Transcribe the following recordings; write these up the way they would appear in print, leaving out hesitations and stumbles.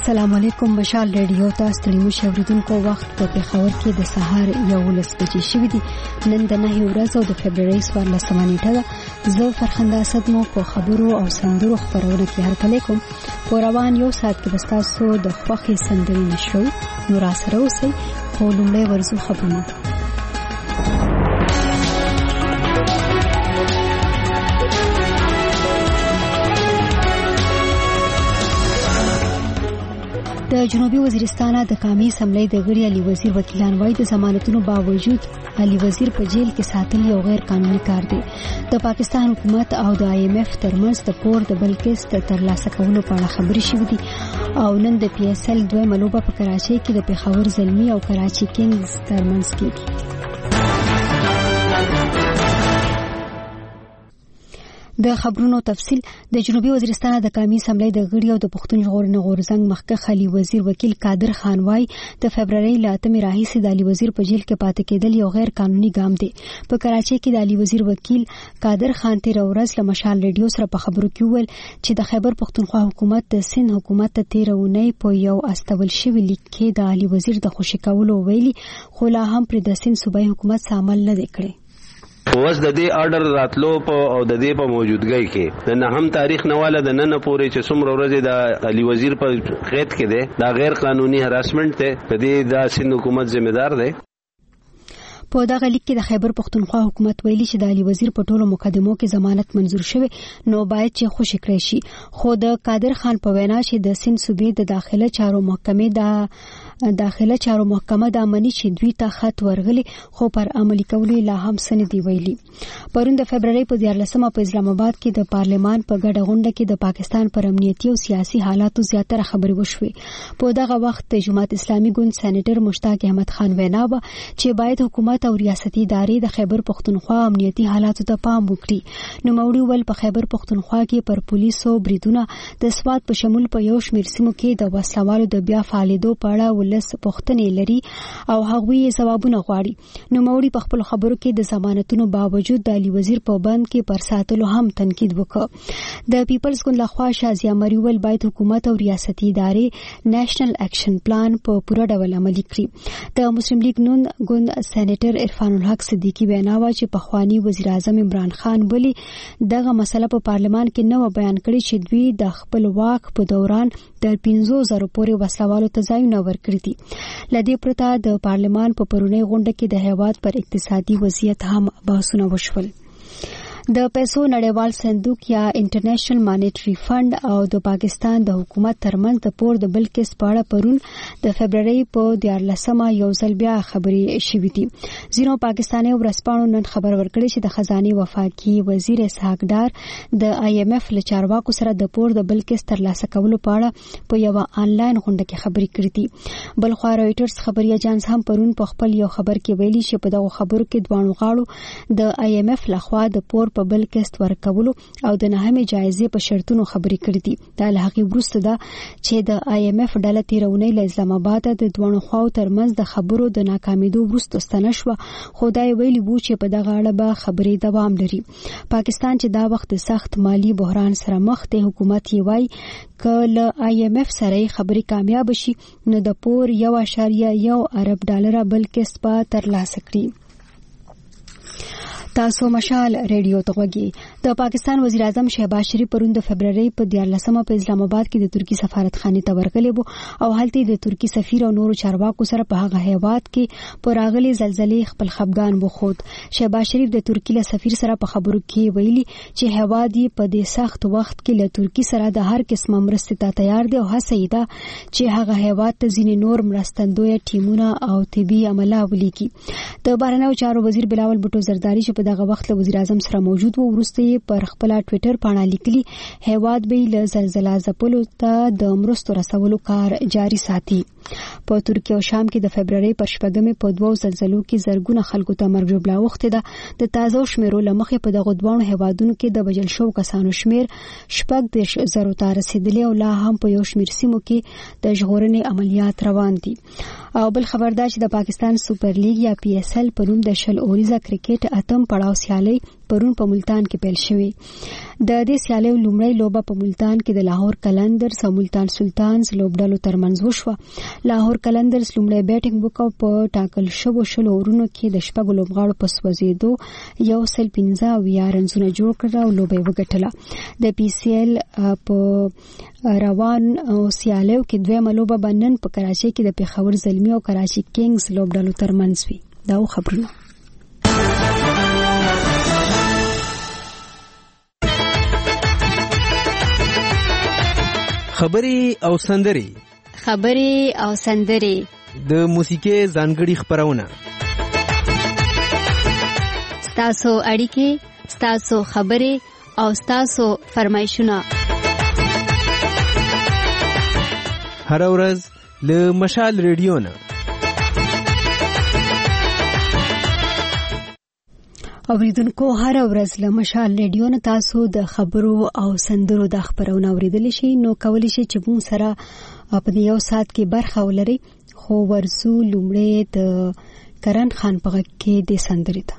السلام علیکم. مشال ریډیو تاسو ته مو شوریدونکو وخت په پیښور کې د سهار 11 بجې شوې دي. نن د 9 ورځ او د فبرवरी 14 نیټه ده. زه فرخنده اسد مو په خبرو او سندرو خبرونه کې هرکلی کوم. په روان یو ساعت کې تاسو د خوښي سندري نشو نو را سره اوسئ. په لومړی ورزو خبرونه. د جنوبي وزیرستان د قومي اسمبلی د غړي علي وزیر وکیلان وايي د ضمانتونو باوجود علي وزیر په جیل کې ساتل یو غیر قانوني کار دی. د پاکستان حکومت او د IMF ترمنځ د پور د بلکې ترلاسه کولو په اړه خبرې شوې دي او نن د PSL 2 ملوبه په کراچۍ کې د پېښور زلمی او کراچي کینګز ترمنځ کېږي. د خبرونو تفصيل. د جنوبي وزیرستان د قومي اسمبلی د غړي او د پښتون ژغورنې غورزنګ مخکښ علي وزیر وکیل قادر خان وايي د فبرवरी 8 راهیسې د علي وزیر په جیل کې پاتې کېدل یو غیر قانوني ګام دی. په کراچۍ کې د علي وزیر وکیل قادر خان تیر ورځ له مشال ریډیو سره په خبرو کې وویل چې د خیبر پښتونخوا حکومت د سند حکومت ته تیر اونۍ په یو استول شوی لیک کې د علي وزیر د خوشی کولو ویلي، خو لا هم پر د سند صوبایي حکومت عمل نه دی کړی. اوس د دې آرډر راتلو په او د دې په موجودګۍ کې د نهم تاریخ نواله د نن پورې چې څومره ورځې د علي وزیر په قید کې ده دا غیر قانوني هراسمنټ ده. د دې د سند حکومت ذمہ دار ده. په دغه لیک کې د خیبر پښتونخوا حکومت ویلي چې د علي وزیر په ټولو مقدمو کې ضمانت منزور شوی نو باید چې خوشی کړی شي. خو د قادر خان په وینا چې د سند صوبې د داخله چارو محکمه د امني چې دوی ته خط ورغلي خو پر عملي کولو لا هم سن دی ویلي. پرون د فبرवरी په 14 په اسلام آباد کې د پارلمان په ګډه غونډه کې د پاکستان پر امنیتي او سیاسي حالاتو زیاتره خبرې وشوې. په دغه وخت د جماعت اسلامي ګوند سېنیټر مشتاق احمد خان وینا و چې باید حکومت او ریاستي ادارې د خیبر پښتونخوا امنیتي حالاتو ته پام وکړي. نو موري ول په خیبر پښتونخوا کې پر پولیسو بریدونه د سواد په شمول په یو شمېر سیمو کې د وسلوالو د بیا فعالیدو په اړه ولس پوښتنې لري او هغوی ځوابونه غواړي. نو موري په خپل خبرو کې د ضمانتونو باوجود د علي وزیر په بند کې پر ساتلو هم تنقید وکړ. د پیپلز ګوند لخوا شازیا مری ول باید حکومت او ریاستي ادارې نېشنل اکشن پلان په پوره ډول عملي کړي. د مسلم لیگ نون ګوند سېنیټر عرفان الحق صدیقی وینا و چې پخوانی وزیر اعظم عمران خان بلی دغه مسله په پارلمان کې نو بیان کړی چې دوی د خپل واک په دوران د 500,000 پورې وسلوالو ته ځایونه ورکړي دي. لدې پرته د پارلمان په پرونی غونډه کې د هیواد پر اقتصادي وضعیت هم بحثونه وشول. د پیسو نړیوال صندوق یا انټرنیشنل مانیټری فند او د پاکستان د حکومت ترمنځ د پور د بل کیس په اړه پرون د فبرवरी په 14 یو ځل بیا خبرې شوې دي. ځینو پاکستاني ورځپاڼو نن خبر ورکړی چې د خزانه وفاقي وزیر اسحاق ډار د IMF له چارواکو سره د پور د بل کیس ترلاسه کولو په اړه په یو آنلاین غونډه کې خبرې کړې دي. بل خو رويټرز خبري اژانس هم پرون په خپل یو خبر کې ویلي چې په دغه خبرو کې دوانو غاړو د IMF لخوا د پور په بل کیس ورکولو او د نهمه جایزې په شرطونو خبرې کړې دي. دا له هغې وروسته ده چې د IMF ډله تیرونی له اسلام آباد د دوانو خواو ترمنځ د خبرو د ناکامیدو وروسته ستنه شوه. خو دا ویلي وو چې په دغه اړه به خبرې دوام لري. پاکستان چې دا وخت سخت مالی بحران سره مخ دی، حکومت یې وایي که له IMF سره خبرې کامیاب شي نو د پور 1.1 ارب ډالر بل کیس به ترلاسه کړي. تاسو مشال ریډیو ته غوږی. د پاکستان وزیر اعظم شهباز شریف پرون د فبرवरी په 14 په اسلام آباد کې د ترکی سفارتخانه ته ورغلی وو او هلته د ترکی سفیر او نورو چارواکو سره په هغه هیواد کې پر راغلي زلزلې خپل خفګان وخود. شهباز شریف د ترکی له سفیر سره په خبرو کې ویلي چې هیواد یې په دې سخت وخت کې له ترکی سره د هر قسمه مرستې ته تیار دی او هڅه یې ده چې هغه هیواد ته ځینې نور مرستندوی ټیمونه او طبي عمله ولیکي. د بهرنیو چارو وزیر بلاول بوټو زرداری چې دغه وخت له وزیر اعظم سره موجود وو وروسته پر خپل ټوئیټر باندې لیکلي هیواد به له زلزلې ځپلو ته د مرستو رسولو کار جاري ساتي. په ترکیه او شام کې د فبرवरी پر 8 په دوو زلزلو کې زرګونه خلکو ته مرګ ژوبلا وخته ده. د تازه شمیرو لمخې په دغه دوه هیوادونو کې د وژل شو کسانو شمیر 10,000 ته رسیدلی او لا هم په یو شمیر سیمو کې د ژغورنې عملیات روان دي. او بل خبردار چې د پاکستان سوپر لیګ یا PSL په نوم د شل اوریزه کرکټ اتم پړاو سیالي پرون په ملتان کې پیل شوې. د دې سیالیو لومړی لوبه په ملتان کې د لاهور کلندرز او ملتان سلطانز لوبډلو ترمنځ وشوه. لاهور کلندرز لومړی بیټینګ وکړ، په ټاکل شوو 20 اورونو کې د شپږ لوبغاړو په سوځېدو 115 رنزونه جوړ کړل او لوبه وګټله. د پی سی ایل په روان سیالیو کې دویمه لوبه بنن په کراچۍ کې د پېښور زلمي او کراچۍ کینګز لوبډلو ترمنځ وي. دا خبرونه خبري او سندري د موسیقي ځانګړي خبرونه، ستاسو اړیکې، ستاسو خبرې او ستاسو فرمایشونه هر ورځ له مشال ریډیو نه. اوریدونکو هر ورځ له مشال ریډیو نه تاسو د خبرو او سندرو د خبرونه اوریدلی شئ. نو کولی شئ چې موږ سره په دې یو ساعت کې برخه ولرئ. خو ورزو لومړی د کرن خان په غږ کې د سندرې ته.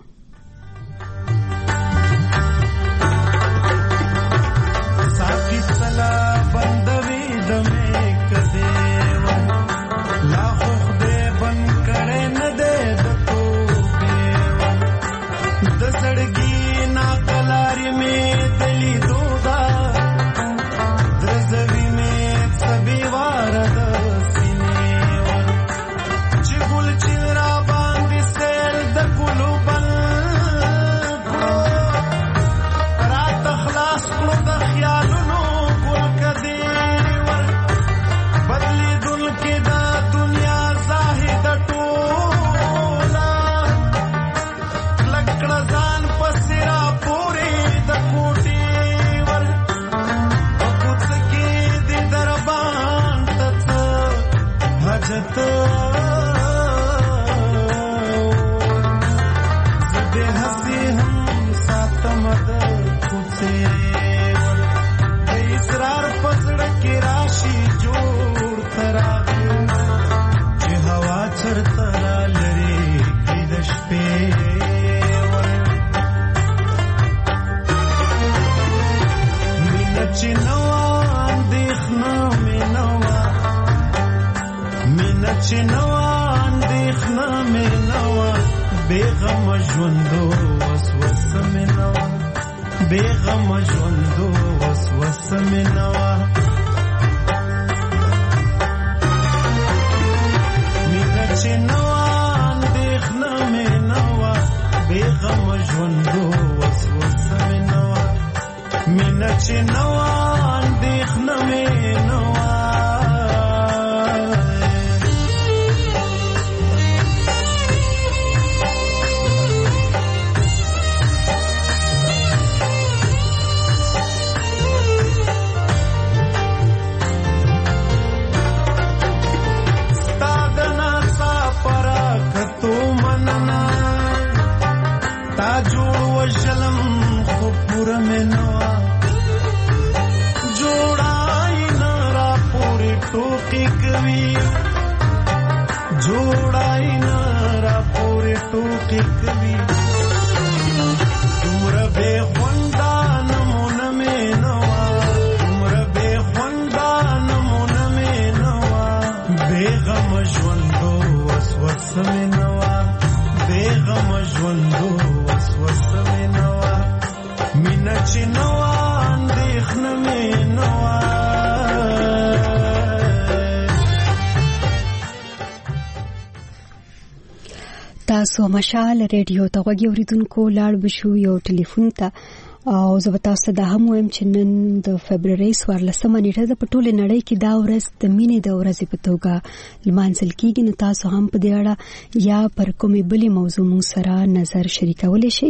تاسو مشال ریډیو ته غوږی اوریدونکو لاړ بشو یو ټلیفون ته او زه به تاسو ته هم وایم چې نن د فبرवरी 14 نیټه د ټوله نړۍ کې دا ورځ د مینې د ورځې په توګه لمانځل کیږي. نو تاسو هم په دې اړه یا پر کومې بلې موضوع مو سره نظر شریکولی شئ.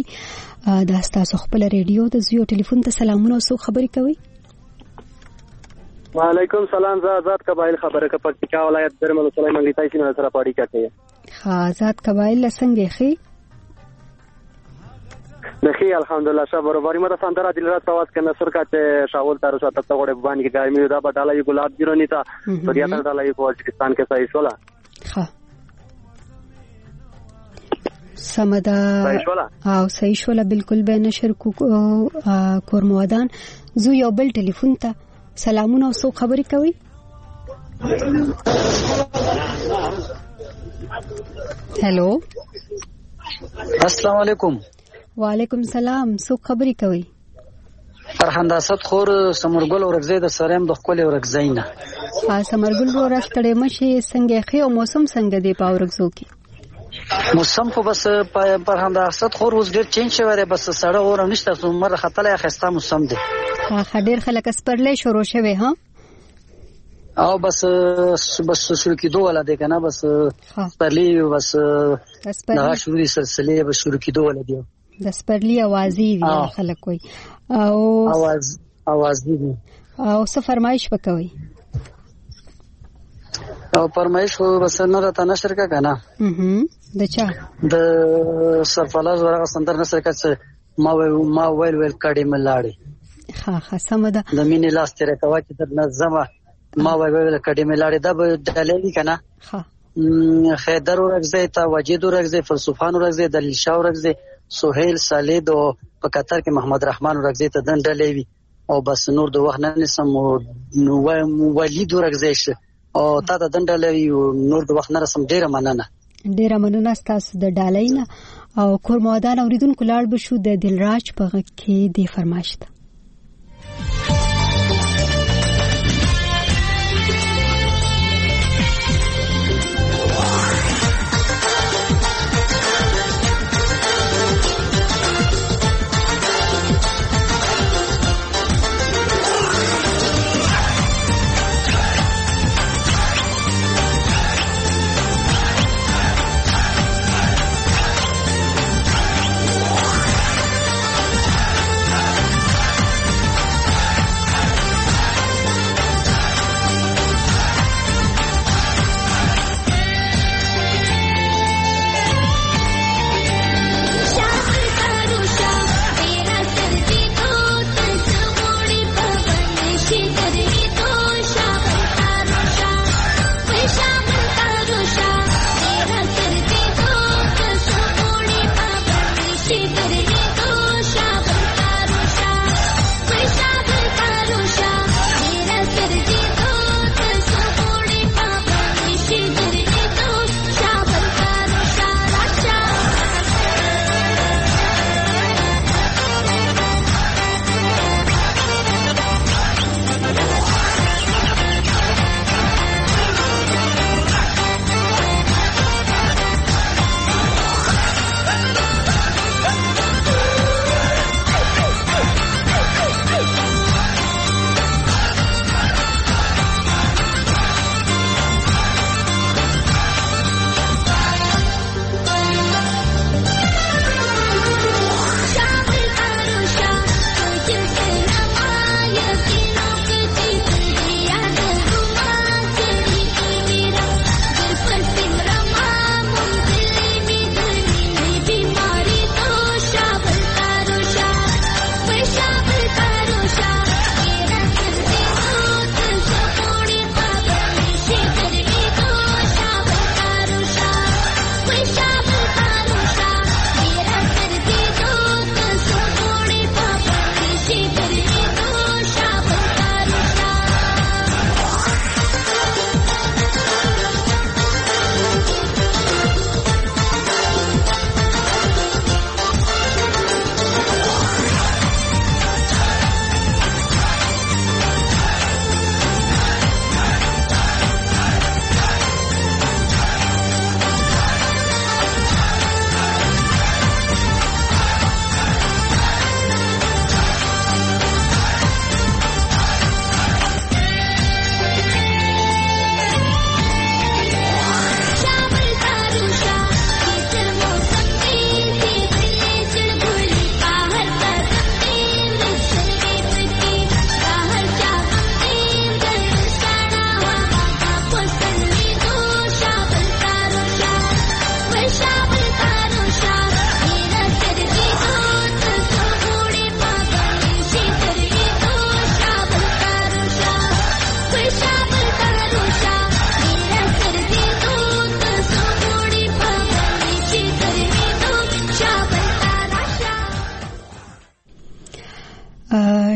دا تاسو خپل ریډیو د زیو ټلیفون ته سلامونه او څو خبرې کوي. وعلیکم سلام. زه آزاد قبایل خبره کوم پکتیکا ولایت درمل سلیمان لیتای سینه سره پاړی کوي. آزاد قبایل څنګه خي؟ نخي الحمدلله شابه باری مده سندره دلرات تواس کنه سرکته شاول تر سو تک وړه باندې کې ګرمي دا بټاله یو ګلاب جیرونی تا پریا تر ډاله یو پاکستان کې صحیح ولا. ها سمدا او صحیح شولا بالکل به نشر کو کورمودان زو یو بل ټلیفون ته سلامونه او سو خبري کوي. هلو السلام علیکم. وعلیکم السلام. سو خبري کوي. فرحان داسد خور سمرګل ورغزې د سریم د خپل ورغزینه. سمرګل ورغستړې مشه څنګه خي او موسم څنګه دی په ورغزو کې؟ موسم خو بس فرحان داسد خور اوس ډېر چینج شوی دی، بس سړه اور نشته، څومره خطلې خسته موسم دی. خډیر خلک سپرلې شروع شوی ها او بس شروع کیدو ولا دی کنه، بس سپرلې بس دا شروع سلسله به شروع کیدو ولا دی. د سپرلی اوازې دی خلک کوي او आवाज دی او څه فرمایش وکوي او فرمایش بس نه راته نشر کا کنه دچا د سرفلاز ورغه سندر نشر کا ما ویل کډې ملاړي. ها سمده د مینې لاس تر کوا چې د نظم ما ویل کډې ملاړي دا به دلې کنه. ها خیدر ورغزې تا وجید ورغزې فلسفان ورغزې دلیل شاه ورغزې سهیل سالید او په قطر کې محمد رحمان ورغزې ته دندلې وی او بس نور د وخت نه نسم نو ولید ورغزې او تا ته دندلې وی نور د وخت نه رسم ډیره مننه تاسو د ډالینه او کورمودان اوریدونکو لاړ بشو د دلراج په غږ کې د فرمایشت.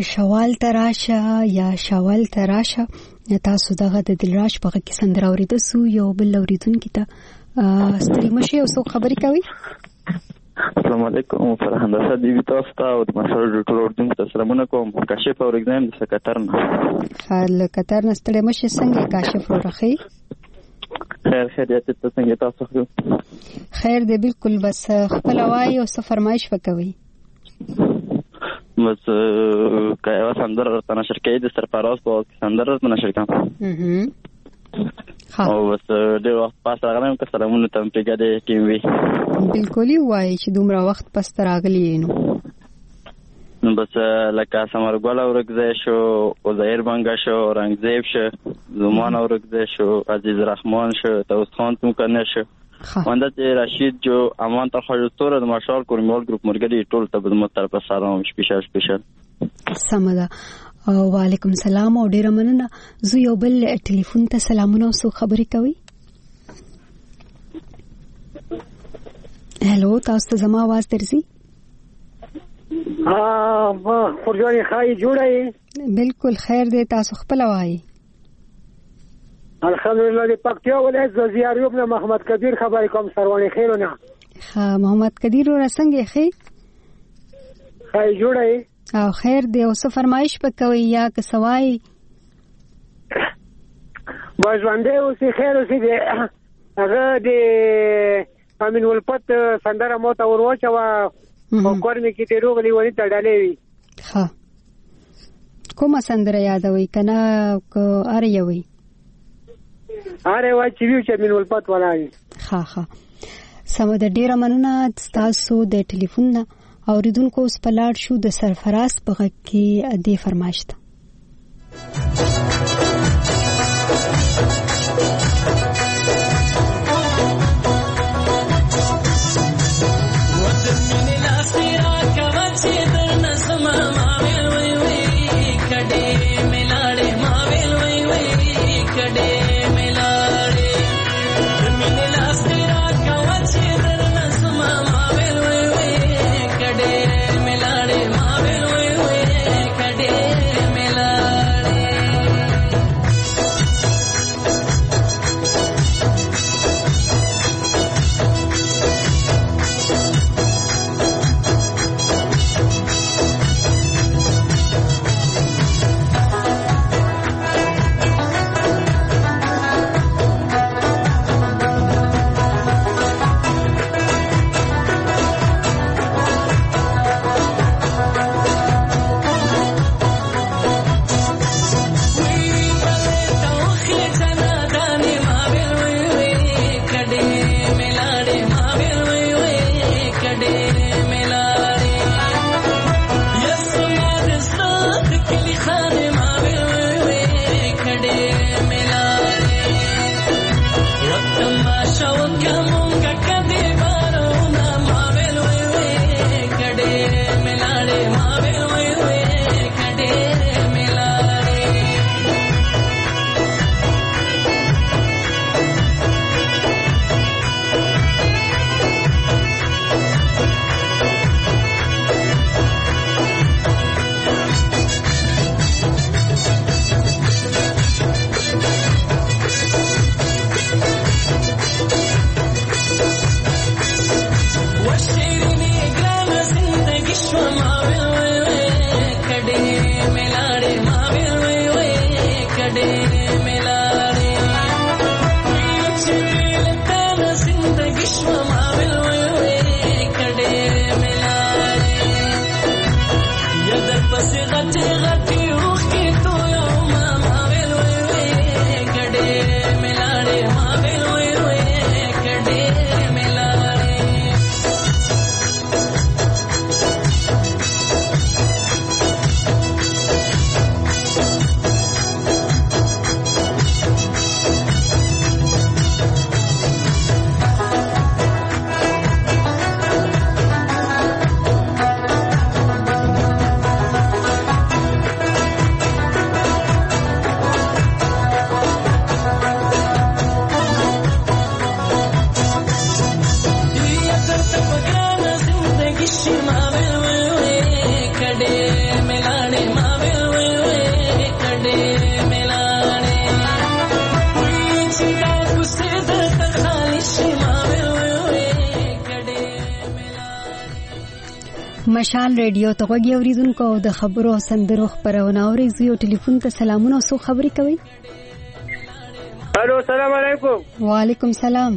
شوال تراشه یا شوال تراشه تاسو دغه د دلراج په کې سندره اوریدو سو یو بل اوریدونکو ته ستړي مشه او څو خبرې کوي. السلام علیکم فرهنده صدیوی تاسو ته او د مشر ډاکټر اردن ته سلامونه کوم. کاشف اور ایگزام د کتر نه خل کتر نه ستړي مشه څنګه کاشف ورخی خیریت ته څنګه تاسو خیر دی بالکل بس خپل وای او څه فرمایش وکوي بس کایوا سندر تنشر کې د سرپراز په سندر تنشر کوم او بس ډېر وخت پاس راغلم که سلامونه ته پیګه د ټیم وی بالکل وای چې دومره وخت پس راغلی نو بس لکه سمر ګل اورګزه شو او ظاهر بنگا شو رنگزیب شو زمان اورګزه شو عزیز رحمان شو توس خان تم کنه شو وندت رشید جو امان تا خجستور د مارشال کورمال ګروپ مرګدي ټول ته د مو طرف سلام سپیشل سمدا وعلیکم السلام او ډیر مننه. زه یو بل ټلیفون ته سلامونه او څو خبرې کوي. هلو تاسو ته زما आवाज درځي؟ خورجاني خای جوړه بالکل خیر دی تاسو خپل وایي. الحمدلله د پکتیا ولایت زیاریوب نه محمد کبیر خبرې کوم سرواني خیرونه. محمد کبیر ور څنګه خی؟ خای جوړه او خیر دی او څه فرمایش وکوي یا که سوای باژوندې اوسې خیر اوسې دی هغه د امین ولپت سندره مو ته ورواچوه او کورمې کې ته روغلی ونی ته ډالې وي. ها کومه سندره یادوي کنه اره یوي اره وا چې ویو چې امین ولپت ولای. ها سم د ډیره مننه تاسو د ټلیفون نه اوریدونکو اوس په لاړ شو د سرفراز په غږ کې دې فرمایش ته. Kade milane maave مشال ریډیو ته غوږی اوریدونکو د خبرو سندرو خبرونه اورئ. یو ټلیفون ته سلامونه او څو خبرې کوي. الو السلام علیکم. وعلیکم السلام.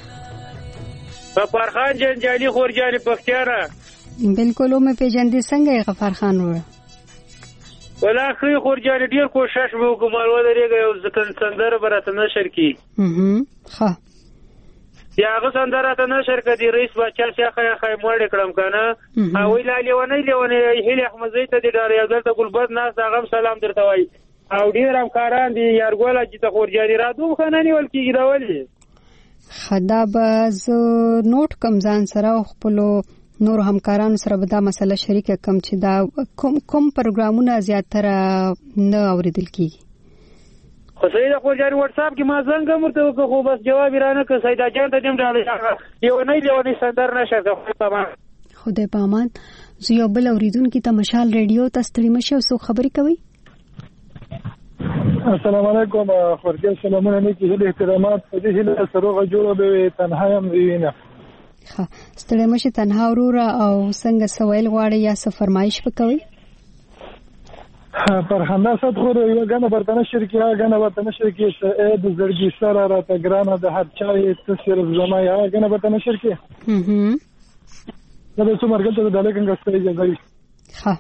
غفار خان جنجالی خورجانی پختیارا. بالکل او مې پیژندې څنګه غفار خان وره. ولا خو خورجانی ډیر کوشش وکړم ولرېږه یو ځکه سندره برته نشر کی. ښه. یا هغه سندره ته نشر کړي رئیس بچا شیخه خای مړ کړم کنه او ویلا لیونه هیله احمد زید ته ډار یو ځل ته ګلبد ناس هغه سلام درته وای او ډیر هم کاران دي یارګول چې ته خورجانی را دوم خنانی ول کیږي دا ولي خدا باز نوٹ کم ځان سره خپل نور همکارانو سره به دا مسله شریکه کم چې دا کوم پروګرامونه زیاتره نه اوریدل کیږي. خو سید خورجانی واتس اپ کې ما څنګه مرته خو بس جواب رانه ک سید جان ته دیم ډاله یو نه سندر نشه ته خدای پامان. زه بل اوریدونکو ته مشال ریډیو ته ستړي مشه او خبرې کوي. السلام علیکم خورجان سلامونه نیکی هیله احترامات په دې هیله سروغه جوړه به تنها هم وینه. ها ستړي مشه تنها وروره او څنګه سوال غواړي یا څه فرمایش وکوي. پر خنداست خور یو غنه برتنه شرکیه غنه برتنه شرکیه د زړګي سره را ته ګرانه د هر چا تصویر زما یا غنه برتنه شرکیه دا څو مرګ ته د لیکن غسري جوړي. ها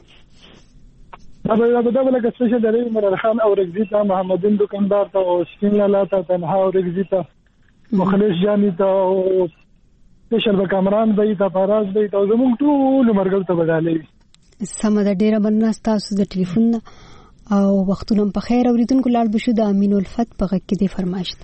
دا بل کسبه د علی عمر خان او رگزیتا محمدین دکاندار ته او سکین لاله ته تنها او رگزیتا مخلص جانی ته او شرب کامران به ته فراز به ته زموږ ټول مرګ ته بدالي. سم د ډیره مننه تاسو د ټلیفون او وختونه په خیر اوریدونکو لاړ بشو د امین الفت په غږ کې د فرمایش.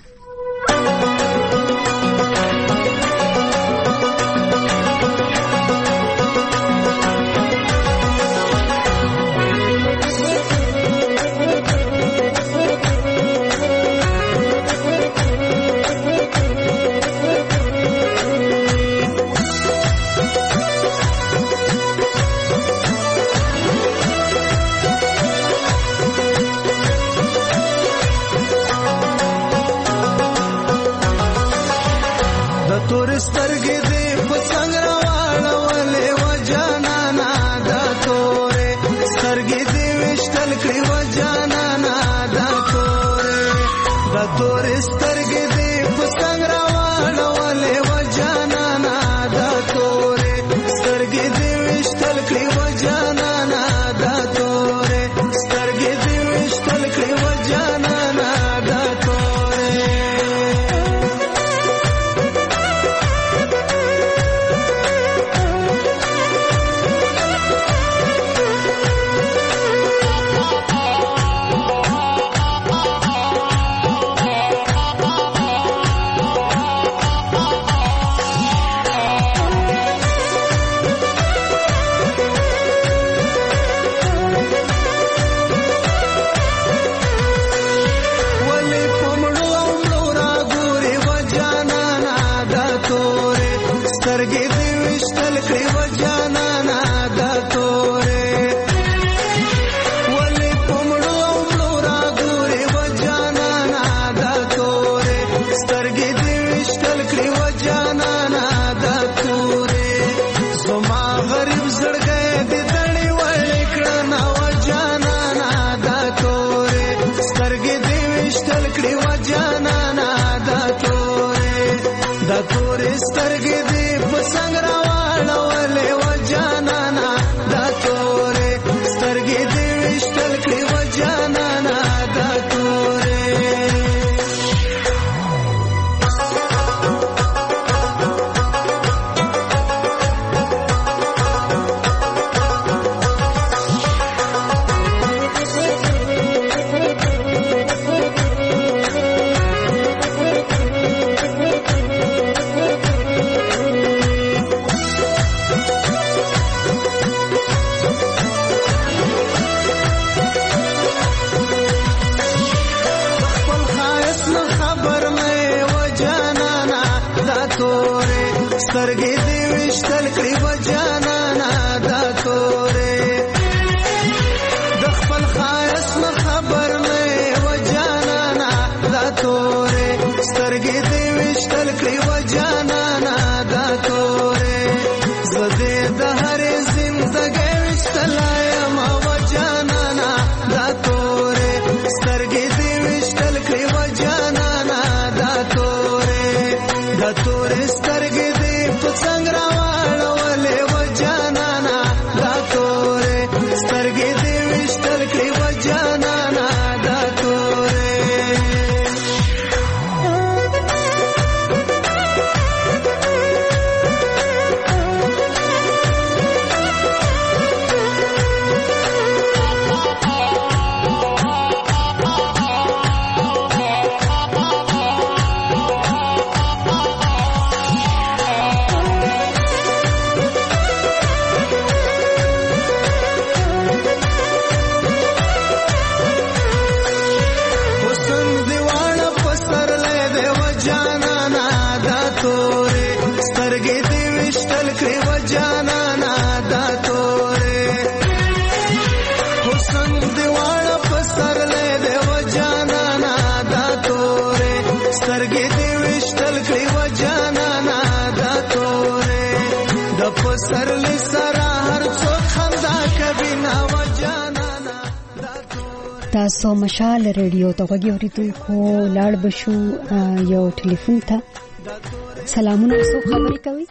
پسرلی سره هر څوک خندا کوي نا وجانانا. تاسو مشال ریډیو ته غوږی اوریدونکو لاړ بشو یو ټلیفون ته. سلامونه، څوک خبرې کوي؟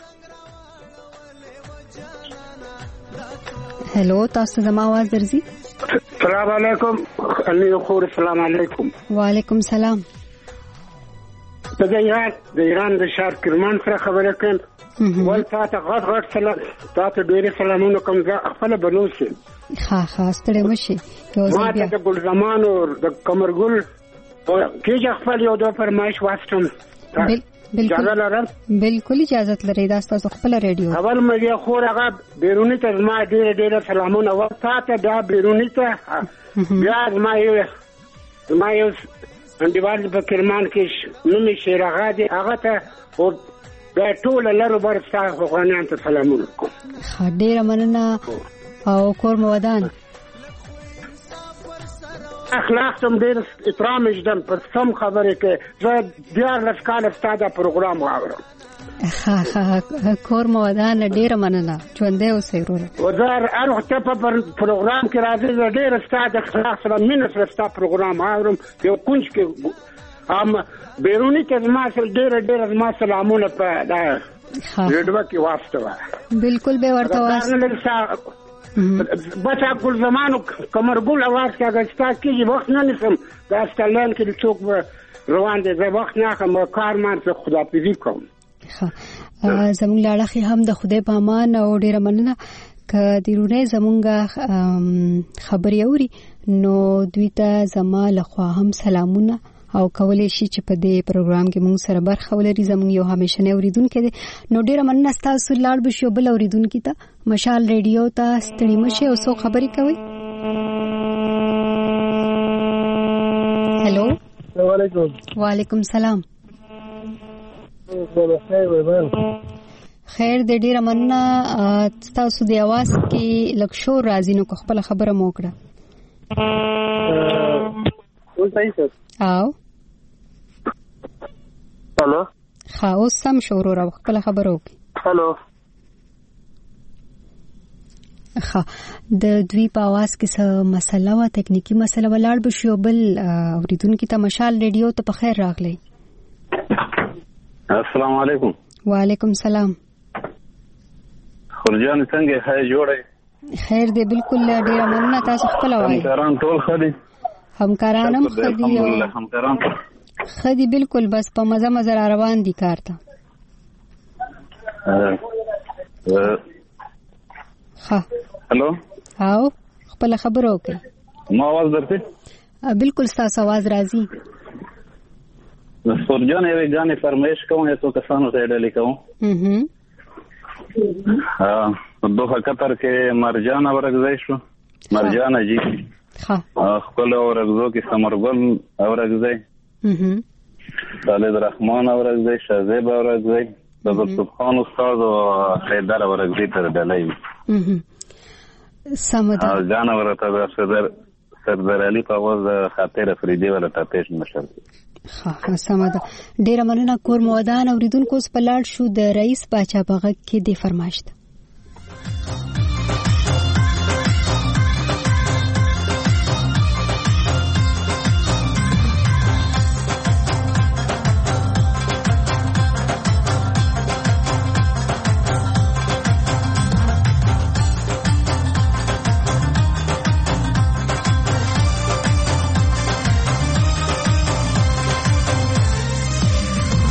هلو، تاسو زما आवाज درځي؟ السلام علیکم. علي خور، السلام علیکم. وعلیکم سلام. د ایران د شهر کرمان سره خبرې کوم. ول تاسو غټ سلام، تاسو ډېر سلامونه کوم. زه خپل بنوسي. ها ستړي مشي. ما ته د ګل زمان او د کمرګل کېږي خپل یو د فرمایش واسطم. بالکل اجازه لري. دا تاسو خپل ریډیو اول مې خور هغه بیرونی ته ما ډېر سلامونه ورته بیا بیرونی ته بیا ما یو انډیوال په کرمان کې نومي شیرغه دي هغه ته او دا ټول لرو برستا غوښنه ته سلامونه کوم. ډېر مننه او کور مودان. اخلاق تم ډېر احترام اجدم پر سم خبره کې زه بیا لسکاله ستاده پروګرام غواړم. کور مودان ډېر مننه. ژوندې اوسئ وروره. وزار اروح ته په پروګرام کې راځي. ډېر ستاده اخلاق سره مين سره ستا پروګرام غواړم. یو کونج کې بیرونی کې ما سره ډېر ما سلامونه په دا ریډیو کې واسطه. بالکل به ورته واسطه. بچا ګل زمانو کمرګل اواز کې اگستا کې وخت نه نسم. دا ستلان کې څوک روان دي. زه وخت نه کوم. کار مان څه خداحافظي کوم. زموږ لاړه هم د خدای په امان او ډېر مننه. ک دیرونه زمونږه خبري اوري نو دوی ته زما لخوا هم سلامونه او کولای شي چې په دې پروګرام کې موږ سره برخه ولري. زموږ یو همیشنه اوریدونکو دی نو ډیره مننه تاسو لاړ بشو بل اوریدونکو ته. مشال ریډیو ته ستړي مشه او څو خبرې کوي. هلو، السلام علیکم. وعلیکم سلام. خیر دې ډیره مننه. تاسو د आवाज کې لکشور راځي نو خپل خبره مو کړه. صحیح څه او هلو اوس سم شروع را خپل خبره وکړه. هلو د دوی په आवाज کې څه مسله و تکنیکی مسله ولاړ بشو بل اوریدونکو ته. مشال ریډیو ته په خیر راغلی. السلام علیکم. وعلیکم سلام. خورجان څنګه هي جوړه؟ خیر دی بالکل. ډیر مننه. تاسو خپل وایي. همکاران ټول خدي. همکارانم خدي. همکاران خدي بالکل. بس په مزه روان دي کار ته. هلو او خپل خبرو وکړه. ما आवाज درته؟ بالکل تاسو आवाज راځي. خورجان یې غانې فرمایش کوم یا څو کسانو ته ډالې کوم. دوه قطر کې مرجان اورګځای شو. مرجان جی خپل اورګزو کې سمرګل اورګځای. خالد رحمان اورګځای. شازیب اورګځای. د سبحان استاد او حیدر اورګځای تر ډالې. سمدا جان اورته سردار علي په आवाज خاطر افریدي ولا تاسو مشر. سمدا ډیر مننه. کور مودان اوریدونکو سپلاړ شو د رئیس باچا باغ کې د فرمایش.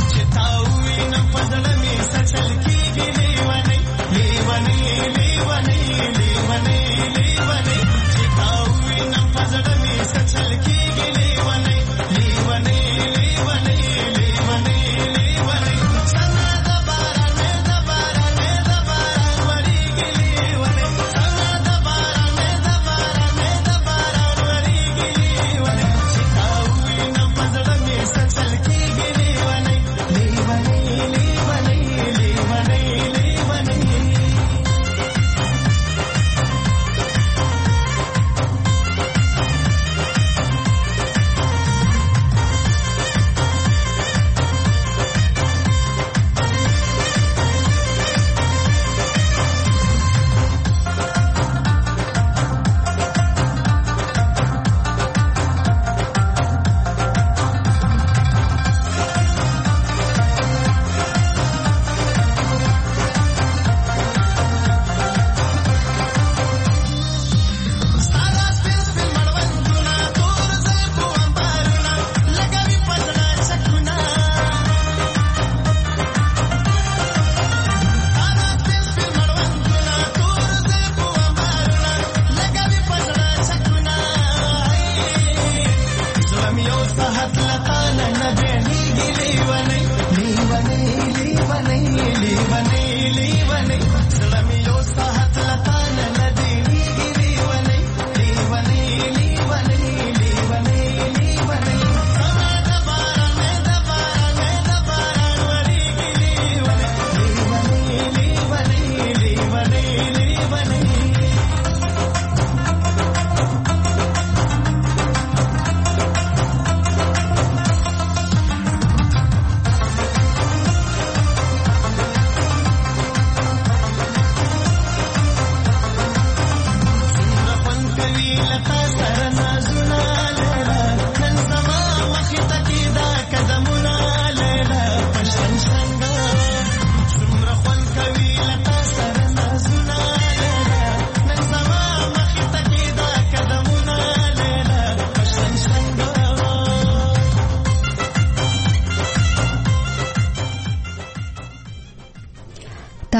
لیوانی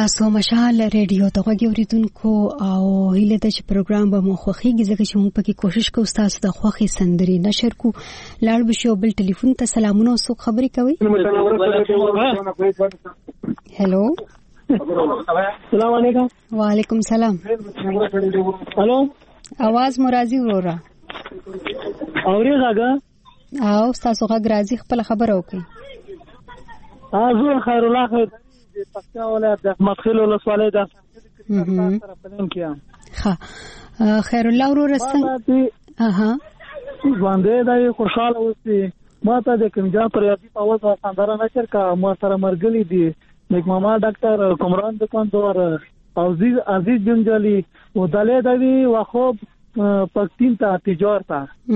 تاسو مشال ریډیو ته غوږیدونکو او هیله ده چې پروګرام به مو خوښیږي ځکه چې موږ پکې کوشش کوو تاسو د خوښي سندري نشر کو لاړ بشو بل ټلیفون ته سلامونه او څوک خبرې کوي هلو السلام علیکم وعلیکم السلام هلو आवाज مرازي ورورا اورېږه او تاسو غږ راځي خپل خبره وکړئ زه خیر الله خیر د پکتیا ولایت د مدخل ولسوالۍ د ها خیر الله ورور څنګه اها باندې دای خوشاله اوسئ ما ته د کمجان پریادي په اول سندره نشر کا ما سره مرګلی دي نیک ماما ډاکټر کمران دکاندار او عزیز جنجالي او دلې دوی واخوب پکتین ته تجارت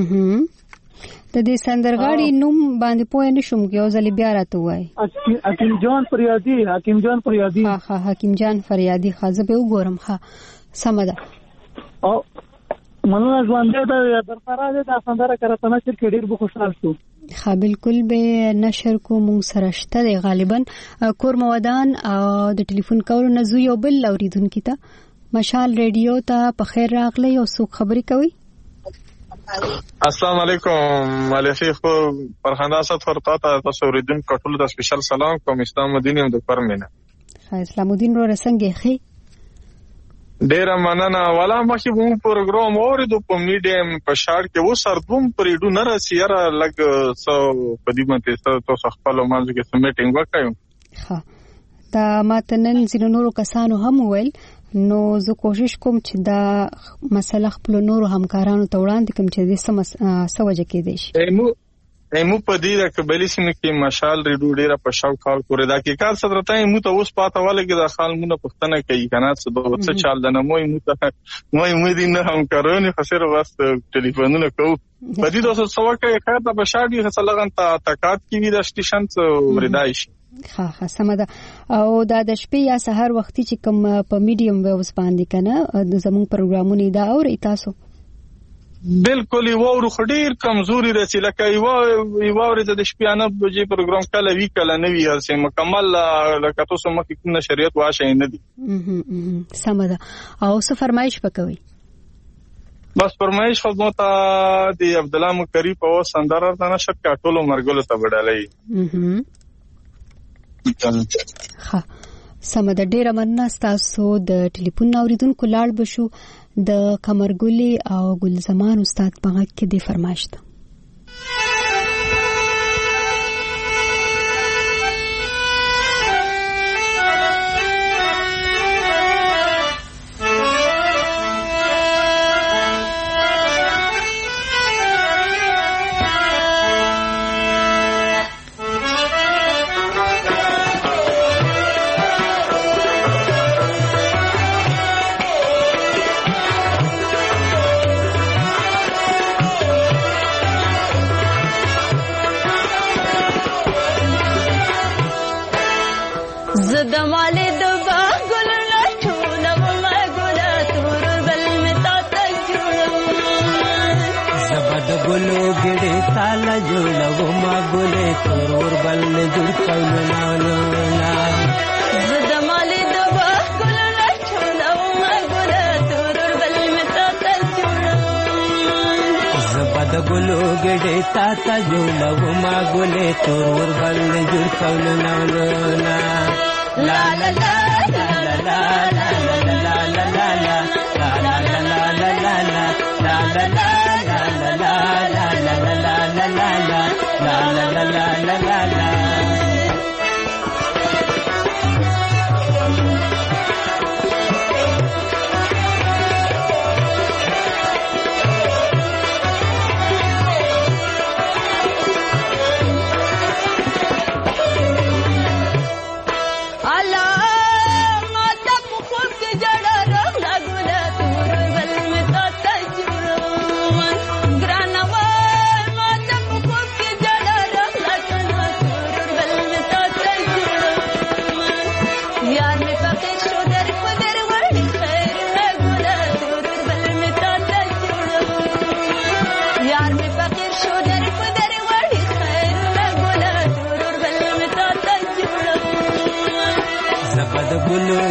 د دې سندرغاړي نوم باندې پوه نه شوم کې او ځلې بیا راته وای حکیم جان فریادي ها حکیم جان فریادي خازه به وګورم ها سم ده او مننه ژوند دې در سره دې د سندره کرته نشر کې ډیر به خوشاله شو ها بالکل به نشر کو مون سره شته غالبا کور مودان او د ټلیفون کولو نه زو یو بل اوریدونکو ته مشال ریډیو ته په خیر راغلی او څوک خبرې کوي السلام علیکم علیفی خو فرخنده اسد ورته تاسو اوریدونکو ټول ته سپیشل سلام کوم اسلام الدین هم د پرمنه اسلام الدین رو رسنګي خي ډیر مننه والا مخې وو پروګرام اوریدو په میډیم په شار کې و سردوم پرېډو نه رسیره لګ سو قدیمه تاسو خپل مانځ کې سمیټینګ وکړم ها دا ماتنن زینو نورو کسانو هم ویل نو زه کوشش کوم چې دا مسله خپل نورو همکارانو ته وړاندې کوم چې د سموجه کې دي ایمو په دې راکبلې سیمه کې مشال ریډو ډیره په شاو کال کړی دا کې کار صدرته ایمو ته اوس پاته والګي د خالمونه پښتنه کوي کنه څه څه چال د نمو ایمو ته مو دې نه همکارونه خسر واست ټلیفونونه کو په دې تاسو سوکه خیر ته بشاړي خصلغان ته تکات کې وی د سټیشن ورېدای شي ها سم ده او دا د شپې یا سحر وختي چې کوم په میډیم ویوز باندې کنه زموږ پروګرامونه دا او تاسو بالکل یو خډیر کمزوري رسي لکه یو ورځ د شپې نه بجې پروګرام کله وی کله نه وی هڅه مکمل لکه تاسو مخکې کوم شریعت واشه نه دي سم ده او څه فرمایش وکوي بس فرمایش خو ته د عبد الله مکری په سندره نه شک ټولو مرګلو ته وډالای ها سم د ډیره مننه تاسو د ټلیفون اوریدونکو لاړ بشو د کمرګلی او ګل زمان استاد په غږ کې د فرمایش ته Allah, mata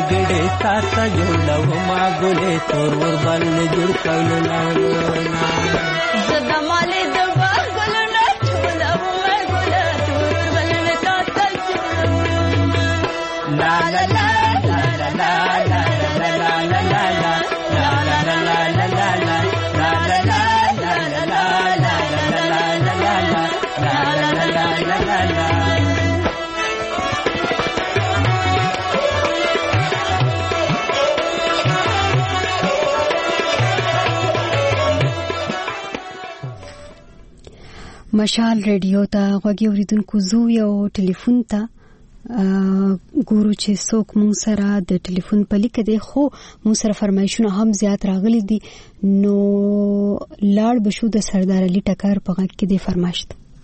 ګړې تا ته جوړو ما ګلې تور ور باندې جوړ کړل زدا مالې د ګل نه ټولو ما ګل تور ور باندې تا ته جوړو لا لا لا لا لا لا لا لا لا لا مشال ریډیو ته غوږی اوریدونکو زو یو ټلیفون ته ګورو چې څوک مونږ سره د ټلیفون په لیک دی خو مونږ سره فرمایشونه هم زیات راغلي دي نو لاړ بشو د سردار علي ټکر په غږ کې دی فرمایش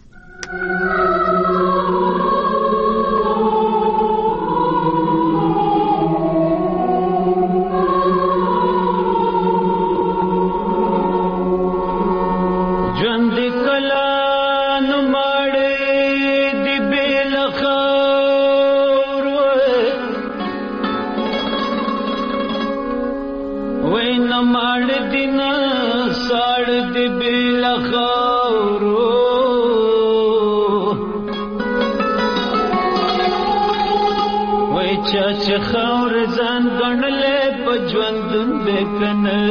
خور ځان غنلې په ژوندون دې کنه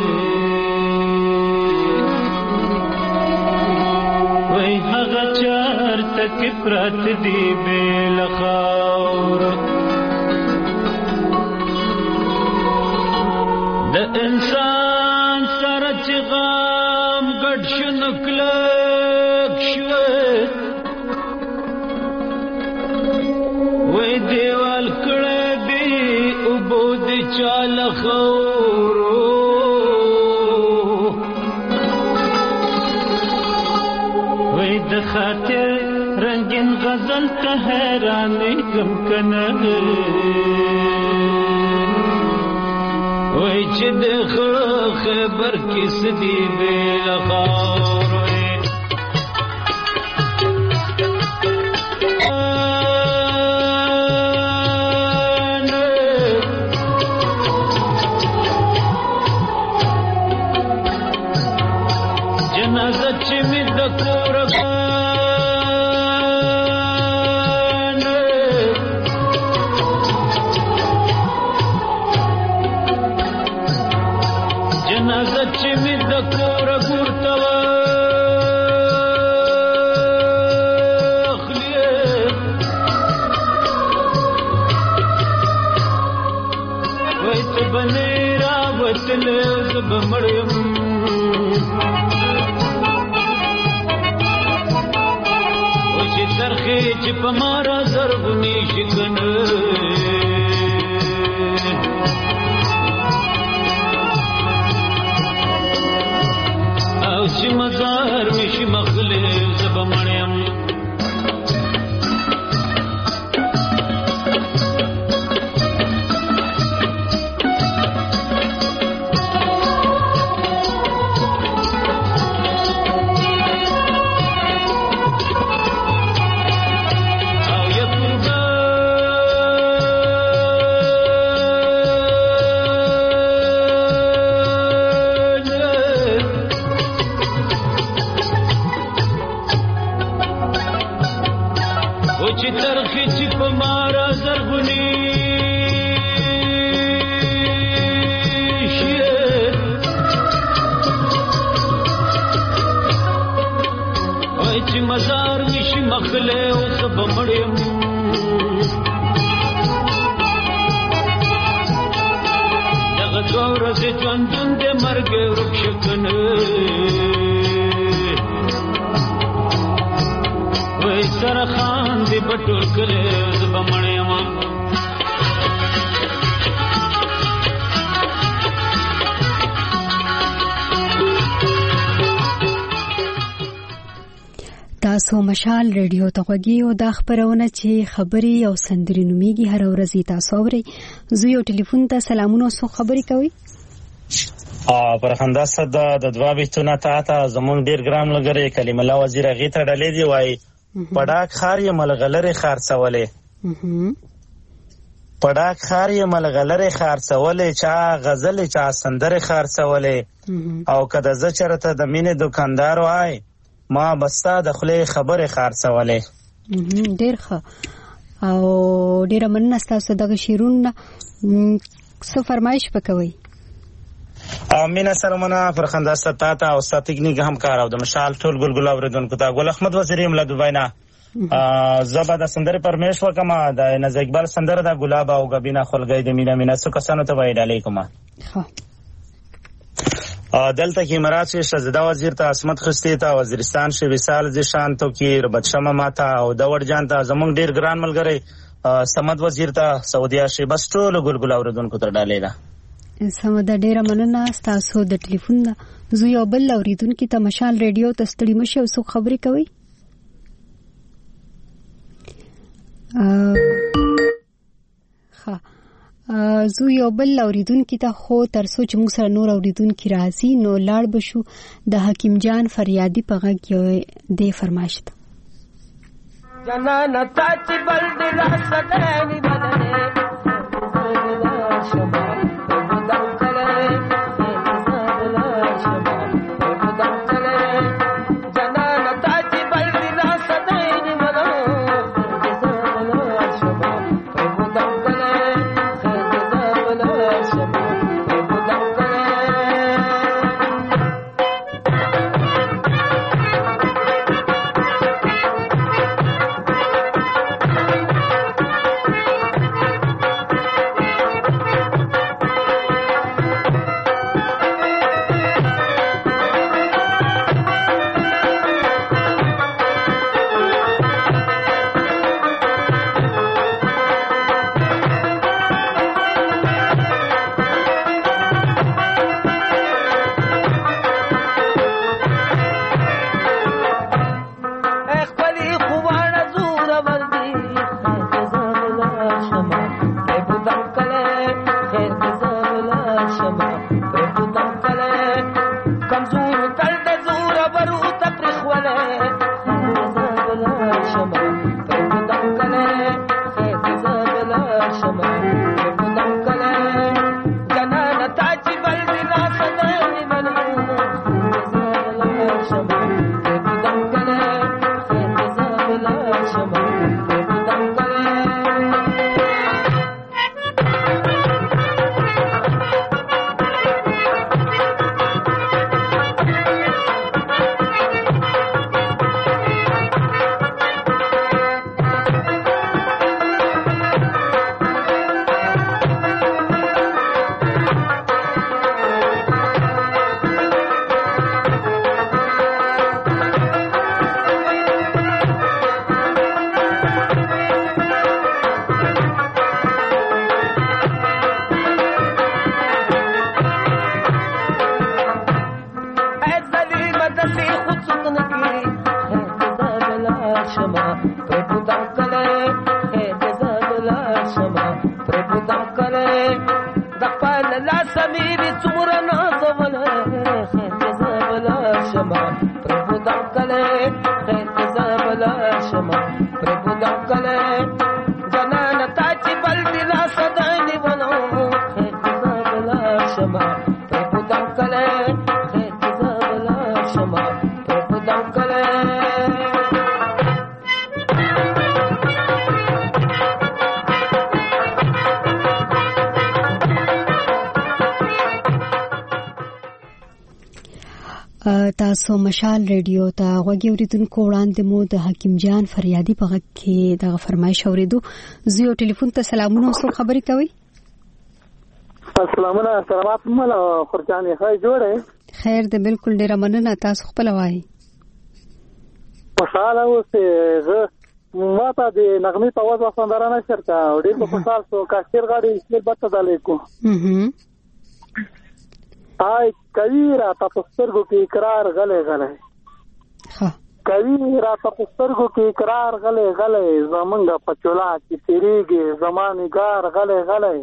وای هغه چارته کې پرات دی بل خور د انسان سره چې غم ګډ شنو کلک شو وای دیوال کړه چال خورو وای د خاطر رنگین غزل ته حیران کم کنه وای چې د خبر کیس دی بل خور پمارا زرغونی شکن او چې مزار مشي مخلې زب مړیم تاسو مشال ریډیو ته غوږی او د خبرونه چې خبري او سندري نوميږي هر ورځ تاسو اورئ زه یو ټلیفون ته سلامونه سو خبري کوي پر خندا صدا د دوا بیتونه ته زمون ډیر ګرام لګره کلیم الله وزیر غیته ډلې دی وای پډاک خار یې ملغلره خرڅولې پډاک خار یې ملغلره خارڅولې چا غزل چا سندره خارڅولې او کده ز چرته د مینې دکاندار وای ما بستا د خله خبره خارڅولې. ډیر ښه او ډیر مننه تاسو دغه شیرونه څه فرمایش وکوي. مینا سلامونه فرخنده ستا ته او ستګنی هم کار او د مشال ټول ګلګل اوریدونکو ته ګل احمد وزیری مله دوباینا زبا د سندره پرمیش وکما د نز اقبال سندره د ګلاب او غبینا خلګی د مینا مینا څو کسانو ته وایي علیکم. دلته کې مراد شهزاده وزیر ته عصمت خستی ته وزیرستان شي وسال ځشان تو کې ربط شمه ماته او د وړجان ته زمونږ ډیر ګران ملګری سمد وزیر ته سعودیا شي بس ټول ګلګل اوریدونکو ته ډالې ده. سمد ډیره مننه تاسو د ټلیفون نه زه یو بل اوریدونکو ته مشال ریډیو ته ستړي مشه او څو خبرې کوي. زه یو بل اوریدونکو ته خو تر څو چې موږ سره نور اوریدونکو راځي نو لاړ بشو د حکیم جان فریادي په غږ کې دی فرمایش ده. جنان تاچ بل دل سدانی بدنه شما بدل کله زبلا شما بدل کله جنان تاچ بل دل سدانی بدنه زبلا شما بدل کله زبلا شما بدل کله تاسو مشال ریډیو ته غوږی اوریدونکو وړاندې مو د حکیم جان فریادي په غږ کې دغه فرمایش اوریدو. زیو ټلیفون ته سلامونه او خبرې کوي. السلامونه سلامات مله خورجانې خای جوړه خیر ده بالکل ډیره مننه تاسو خپل وایي. خوشاله اوسه زه ما ته د نغمې په आवाज وسندرانه شرکا ډیر په خوشاله سو کاشیر غاړي خپل بته دالیکو آی کوي را تاسو سترګو کې اقرار غلې غلې کوي را تاسو سترګو کې اقرار غلې غلې زمونږ په چولا کې سریږي زمانګار غلې غلې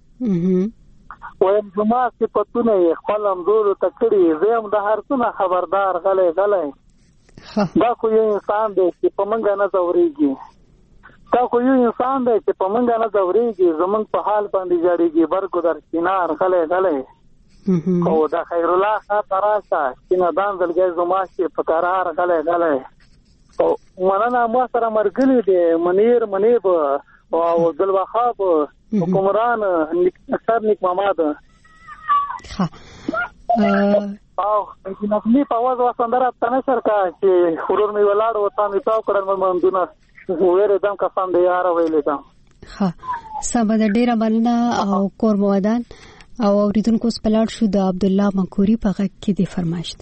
ویم زما صفتونه خپل امزور تکړي زم د هر څه خبردار غلې غلې دا خو یو انسان دی چې په منګه نه زوريږي تا خو یو انسان دی چې په منګه نه ځورېږي زمونږ په حال باندې جاړېږي برګو در چینار غلی غلی خو د خیر الله خاطر راشه سینه دان دلګی زما چې په قرار غلی غلی او مننه ما سره مرګلي دی منیر منیب او عبدالوهاب حکمران اکثر نیک محمد ښه او نغمې په اواز وسندره تنشر کا چې ورور مې ولاړ و تا مې تاو کړل مندونه وېره دم کسان دی یار ویلې دا ها سبا د ډیره مننه او کور مودان او اوریدونکو سپلاړ شو د عبد الله منکوري په غږ کې دی فرمایشت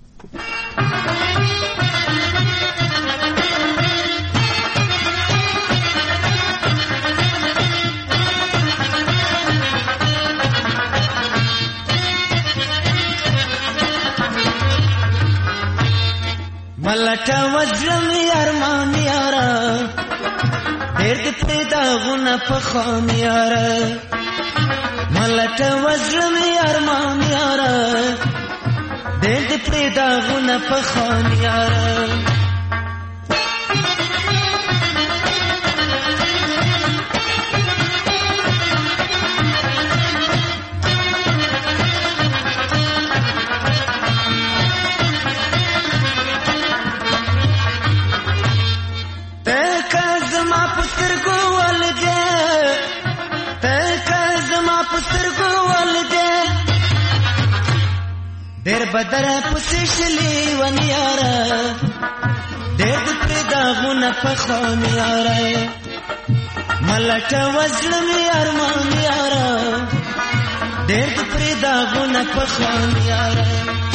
ملټه وزلم ارمان یارا ډېر دې پیدا غونه په خام یارا ملټه وزلم ارمان یارا ډېر دې پیدا غونه په خام یارا ډېر بدر پوسشلی ونیارا ډېر دې داغونه په خام یارا ملټه وزلم ارمان یارا ډېر دې داغونه په خام یارا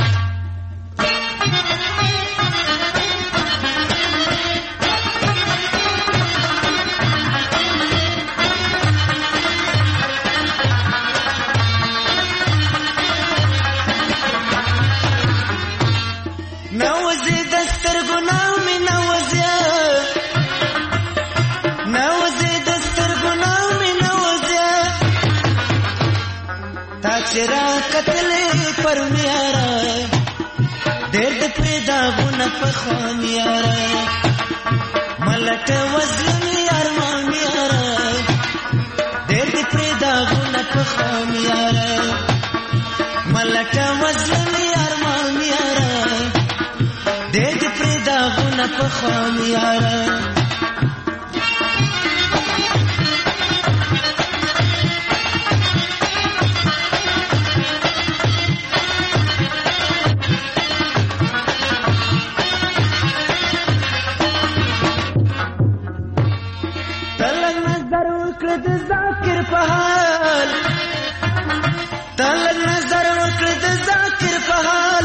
چرا قتل پر میارا ډېر دې پیدا غونه په خام یارا ملټه وزلم ارمان یارا ډېر دې پیدا غونه په خام یارا ملټه وزلم ارمان یارا ډېر دې پیدا غونه په خام یارا تلګ نظر وکړ د ذاکر په حال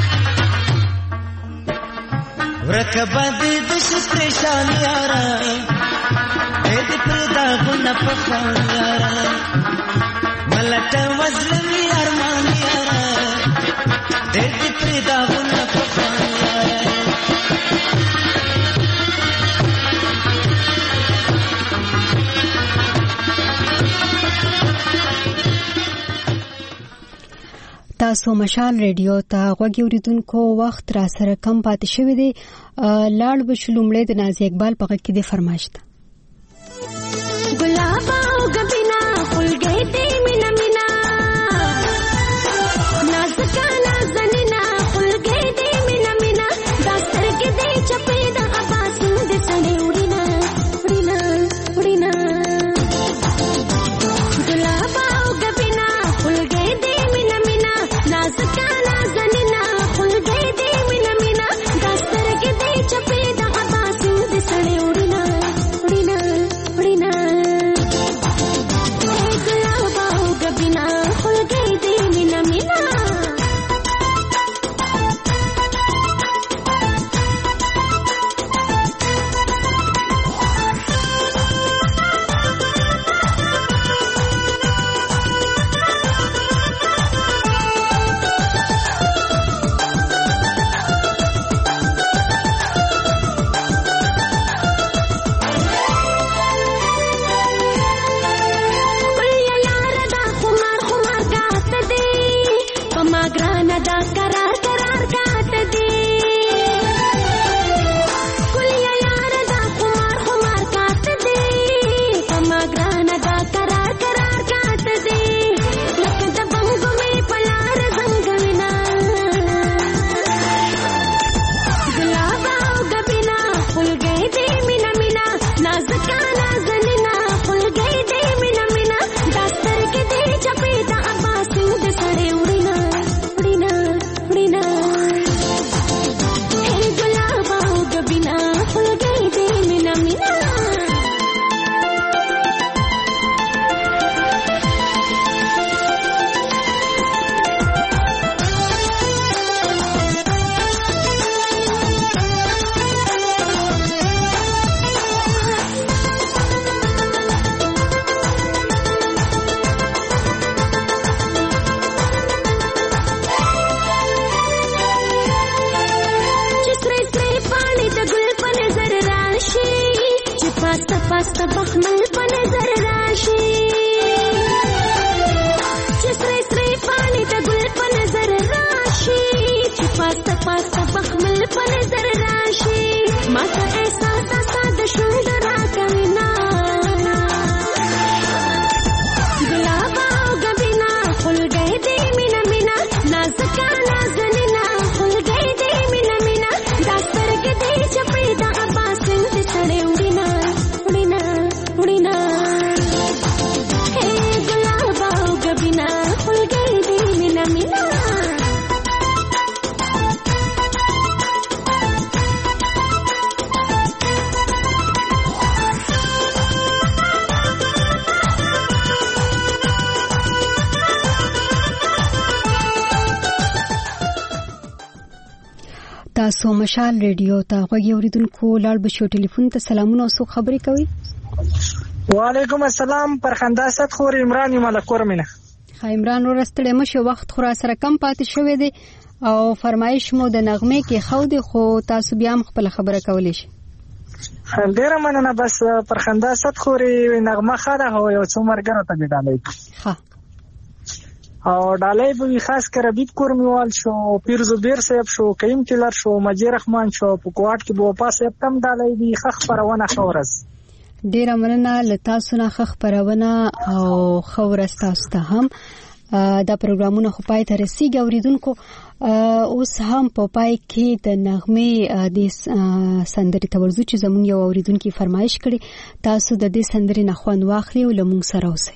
ورکبه دې د پریشان یارا دې پردا غونه په خان یارا ملټه وزلم ارمان یارا دې پردا غونه په خان یارا تاسو مشال ریډیو ته غوږی اوریدونکو وخت را سره کم پاتې شوی دی لاړ بشلومړې د نازي اقبال په غږ کې دی فرمایشت ګلاب او غبینا خلګې دې مینا مینا نازکا نازنینا خلګې دې مینا مینا داستر کې دې چپې د اباسین دې سړې وړینا وړینا وړینا ګلاب او غبینا خلګې دې مینا مینا نازکا نازنینا خلګې دې مینا مینا داستر کې دې چپې د اباسین دې سړې وړینا وړینا وړینا ګلاب او غبینا خلګې دې مینا مینا कुलिया यार दा कुमार कुमार काट दे پاستا بخمل په نظر راشي چې سری سری پانی ته ګل په نظر راشي چې پاستا پاستا بخمل په نظر راشي ما ته احساس ساده شوند راکوي نا ګلاب او غبینا خل گئے دې مینا مینا نازکا نازنینا خل گئے دې مینا مینا داستر کې دې چپې دا پاسند سړې وډینا وډینا وډینا اے ګلاب او غبینا خل گئے دې مینا مینا تاسو مشال ریډیو ته غوږی اوریدونکو لاړ بشو ټلیفون ته سلامونه او خبرې کوي. وعلیکم السلام پرخندا ست خور عمران ملکور مینه. عمران ورستړې مشه وخت خورا سره کم پاتې شوې دي او فرمایش مو د نغمه کې خو دي خو تاسو بیا خپل خبره کولې شي. ډیره مننه بس پرخندا ست خور نغمه خاله هو یو څو مرګره ته ډالۍ. ها او ډالۍ به خاص کر ربیب کورمیوال شو پیر زبیر صاحب شو کریم ټیلر شو مجید رحمان شو په کوټ کې بو پاسه تم ډالۍ دی خخ پرونه خورز. ډیره مننه لتا سونه خخ پرونه او خورز تاسو ته هم دا پروګرامونه خو پای ته رسیږي اوریدونکو اوس هم په پای کې د نغمه د سندري تورزو چې زمون یو اوریدونکو فرمایش کړي تاسو د دې سندري نه خوند واخلئ او لمون سره اوسئ.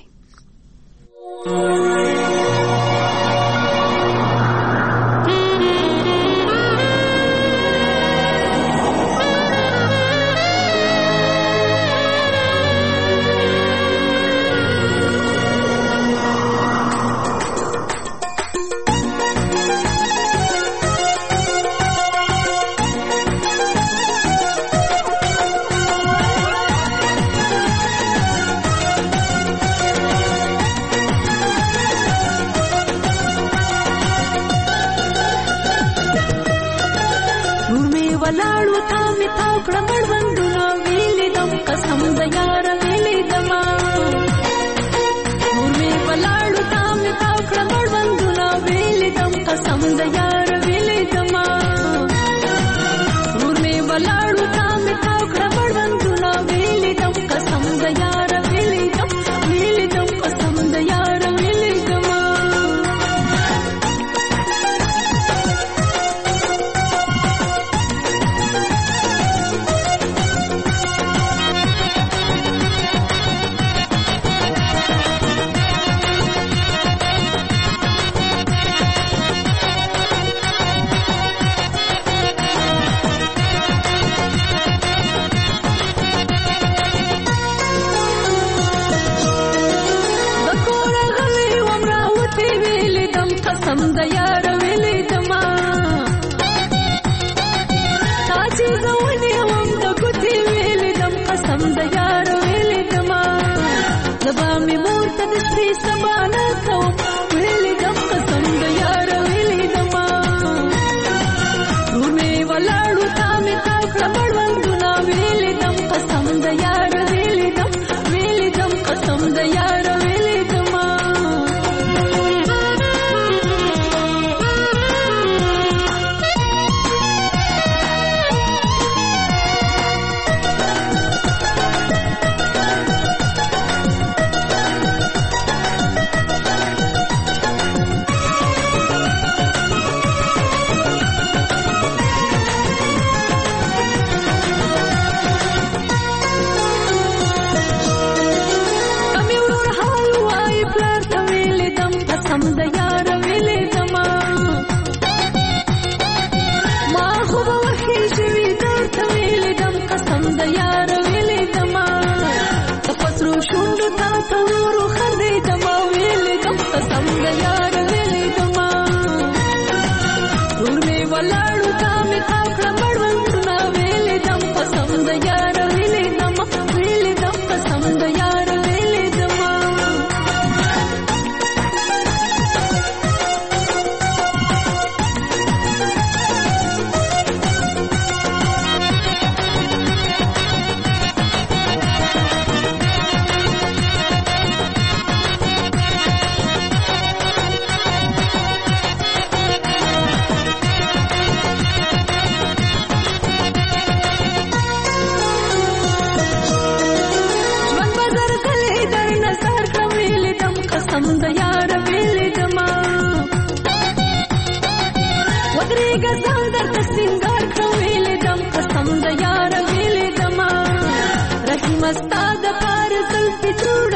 غزل در سنگار کویل دم قسم د یار ویل دم رحیم استاد پر زلفی جوړ